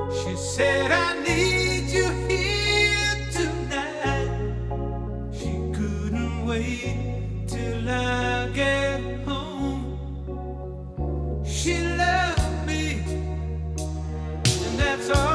She said, I need you here tonight. She couldn't wait till I get home. She loved me, and that's all.